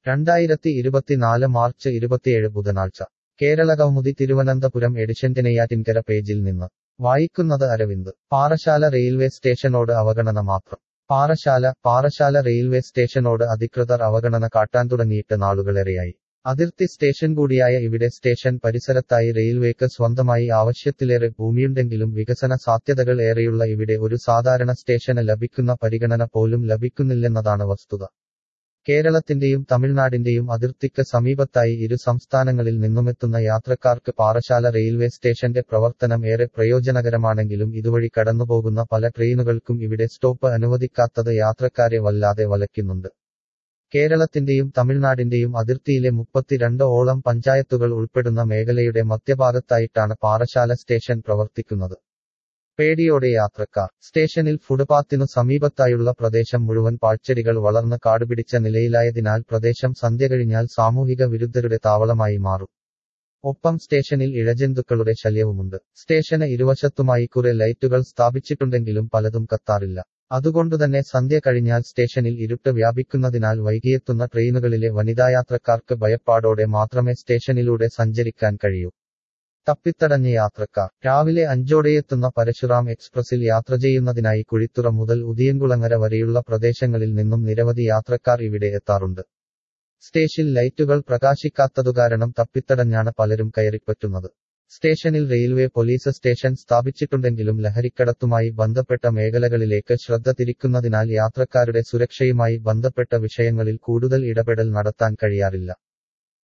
2024 March 27 ബുധനാഴ്ച കേരള കൗമുദി തിരുവനന്തപുരം എഡിഷന്റെ നെയ്യാറ്റിൻകര പേജിൽ നിന്ന് വായിക്കുന്നത് അരവിന്ദ്. പാറശാല റെയിൽവേ സ്റ്റേഷനോട് അവഗണന മാത്രം. പാറശാല റെയിൽവേ സ്റ്റേഷനോട് അധികൃതർ അവഗണന കാട്ടാൻ തുടങ്ങിയിട്ട് നാളുകളേറെയായി. അതിർത്തി സ്റ്റേഷൻ കൂടിയായ ഇവിടെ സ്റ്റേഷൻ പരിസരത്തായി റെയിൽവേക്ക് സ്വന്തമായി ആവശ്യത്തിലേറെ ഭൂമിയുണ്ടെങ്കിലും വികസന സാധ്യതകൾ ഏറെയുള്ള ഇവിടെ ഒരു സാധാരണ സ്റ്റേഷന് ലഭിക്കുന്ന പരിഗണന പോലും ലഭിക്കുന്നില്ലെന്നതാണ് വസ്തുത. കേരളത്തിന്റെയും തമിഴ്നാടിന്റെയും അതിർത്തിക്ക് സമീപത്തായി ഇരു സംസ്ഥാനങ്ങളിൽ നിന്നുമെത്തുന്ന യാത്രക്കാർക്ക് പാറശാല റെയിൽവേ സ്റ്റേഷന്റെ പ്രവർത്തനം ഏറെ പ്രയോജനകരമാണെങ്കിലും ഇതുവഴി കടന്നുപോകുന്ന പല ട്രെയിനുകൾക്കും ഇവിടെ സ്റ്റോപ്പ് അനുവദിക്കാത്തത് യാത്രക്കാരെ വല്ലാതെ വലയ്ക്കുന്നുണ്ട്. കേരളത്തിന്റെയും തമിഴ്നാടിന്റെയും അതിർത്തിയിലെ 32 ഓളം പഞ്ചായത്തുകൾ ഉൾപ്പെടുന്ന മേഖലയുടെ മധ്യഭാഗത്തായിട്ടാണ് പാറശാല സ്റ്റേഷൻ പ്രവർത്തിക്കുന്നത്. പേടിയോടെ യാത്രക്കാർ. സ്റ്റേഷനിൽ ഫുട്പാത്തിനു സമീപത്തായുള്ള പ്രദേശം മുഴുവൻ പാഴ്ചെടികൾ വളർന്ന് കാടുപിടിച്ച നിലയിലായതിനാൽ പ്രദേശം സന്ധ്യ കഴിഞ്ഞാൽ സാമൂഹിക വിരുദ്ധരുടെ താവളമായി മാറും. ഒപ്പം സ്റ്റേഷനിൽ ഇഴജന്തുക്കളുടെ ശല്യവുമുണ്ട്. സ്റ്റേഷന് ഇരുവശത്തുമായി കുറെ ലൈറ്റുകൾ സ്ഥാപിച്ചിട്ടുണ്ടെങ്കിലും പലതും കത്താറില്ല. അതുകൊണ്ടുതന്നെ സന്ധ്യ കഴിഞ്ഞാൽ സ്റ്റേഷനിൽ ഇരുട്ട് വ്യാപിക്കുന്നതിനാൽ വൈകിയെത്തുന്ന ട്രെയിനുകളിലെ വനിതായാത്രക്കാർക്ക് ഭയപ്പാടോടെ മാത്രമേ സ്റ്റേഷനിലൂടെ സഞ്ചരിക്കാൻ കഴിയൂ. തപ്പിത്തടഞ്ഞ യാത്രക്കാർ. രാവിലെ 5ഓടെയെത്തുന്ന പരശുറാം എക്സ്പ്രസിൽ യാത്ര ചെയ്യുന്നതിനായി കുഴിത്തുറ മുതൽ ഉദിയൻകുളങ്ങര വരെയുള്ള പ്രദേശങ്ങളിൽ നിന്നും നിരവധി യാത്രക്കാർ ഇവിടെ എത്താറുണ്ട്. സ്റ്റേഷൻ ലൈറ്റുകൾ പ്രകാശിക്കാത്തതുകാരണം തപ്പിത്തടഞ്ഞാണ് പലരും കയറിപ്പറ്റുന്നത്. സ്റ്റേഷനിൽ റെയിൽവേ പോലീസ് സ്റ്റേഷൻ സ്ഥാപിച്ചിട്ടുണ്ടെങ്കിലും ലഹരിക്കടത്തുമായി ബന്ധപ്പെട്ട മേഖലകളിലേക്ക് ശ്രദ്ധ തിരിക്കുന്നതിനാൽ യാത്രക്കാരുടെ സുരക്ഷയുമായി ബന്ധപ്പെട്ട വിഷയങ്ങളിൽ കൂടുതൽ ഇടപെടൽ നടത്താൻ കഴിയാറില്ല.